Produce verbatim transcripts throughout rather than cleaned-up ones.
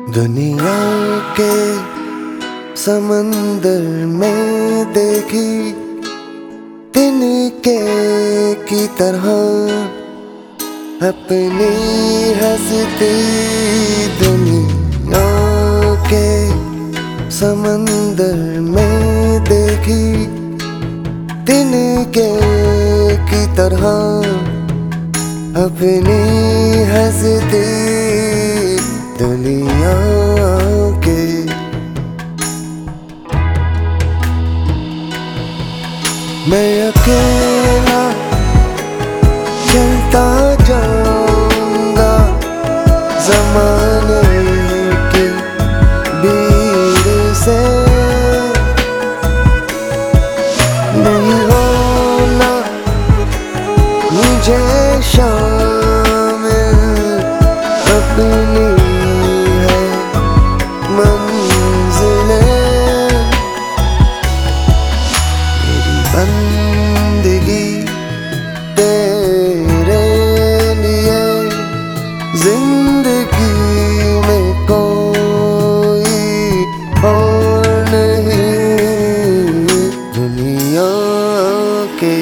दुनिया के समंदर में देखी तिनके की तरह अपनी हंसती। दुनिया के समंदर में देखी तिनके की तरह अपनी हंसती दुनिया के। मैं अकेला चलता जाऊंगा ज़माने की भीड़ से, नहीं होना मुझे शामिल अपनी है मंजिलें। मेरी बंदगी तेरे लिए, जिंदगी में कोई और नहीं दुनिया के।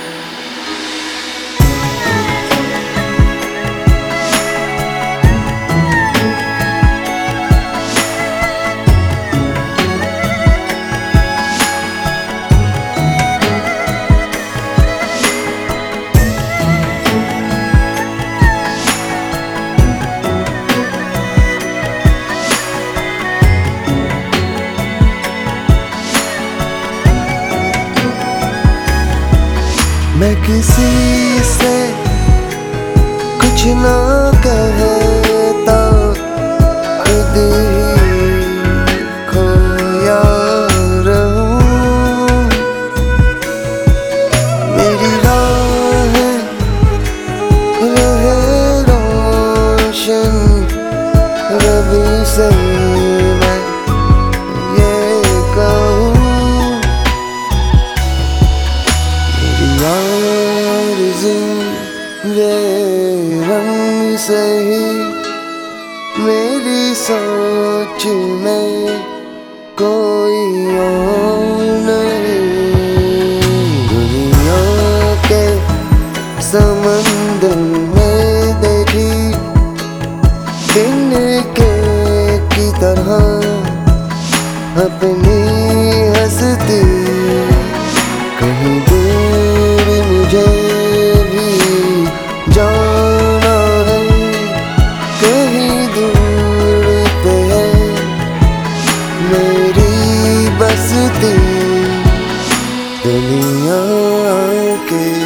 मैं किसी से कुछ ना कहता, खुद ही खोया रहूं। मेरी राह रहे रोशन, रब से मैं ये कहूं। आरज़ू रंग से ही मेरी सोच में कोई और नहीं। दुनिया के समंदर में देखी तिनके की तरह अपनी हंसती। कहीं दूर मुझे भी जाना है, कहीं दूर पे है मेरी बसती दुनिया के।